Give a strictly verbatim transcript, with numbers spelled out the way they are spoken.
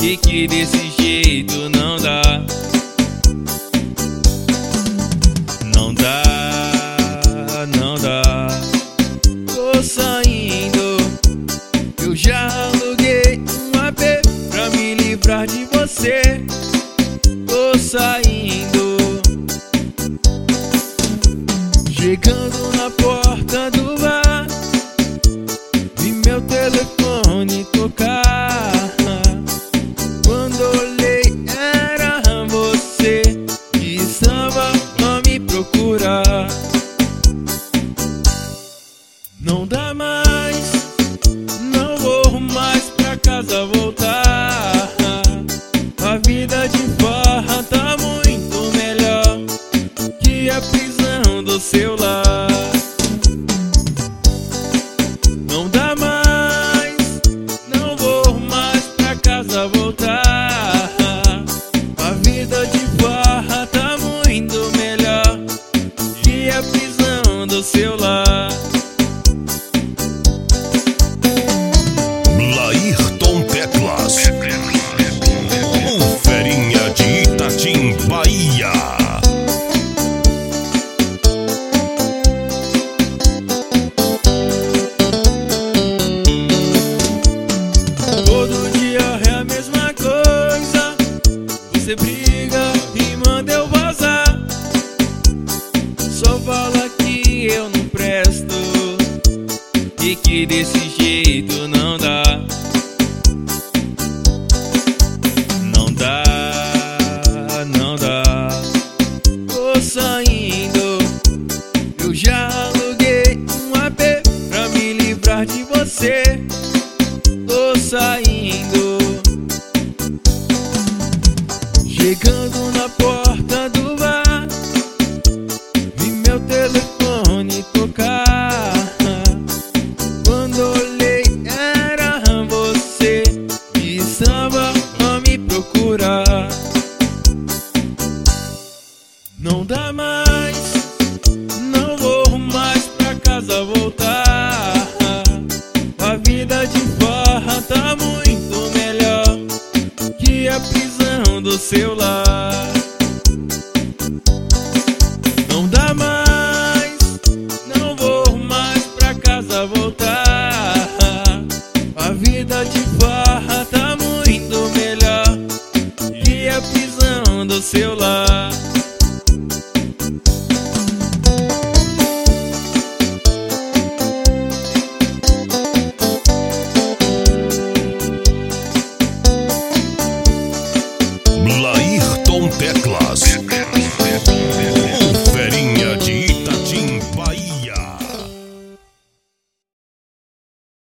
e que desse jeito não dá. Não dá, não dá. Tô saindo, eu já aluguei um A P pra me livrar de você. Tô saindo, chegando na porta do bar, vi meu telefone tocar. Quando olhei era você que estava a me procurar. Não dá mais, não vou mais pra casa voltar. A vida de farra tá muito melhor que a prisão do seu lar. Não dá mais, não vou mais pra casa voltar. A vida de farra tá muito melhor que a prisão do seu lar. Laírton Teclas, o Ferinha de Itatim, Bahia. Todo dia é a mesma coisa, você briga e manda eu vazar. Só fala que eu não presto e que desse jeito não dá. Não dá, não dá. Tô saindo, eu já aluguei um A P pra me livrar de você. Tô saindo, chegando na porta do bar, vi meu telefone tocar. Quando olhei era você que estava a me procurar. Não dá mais, não vou mais pra casa voltar. A vida de farra tá muito melhor que a prisão do seu lar.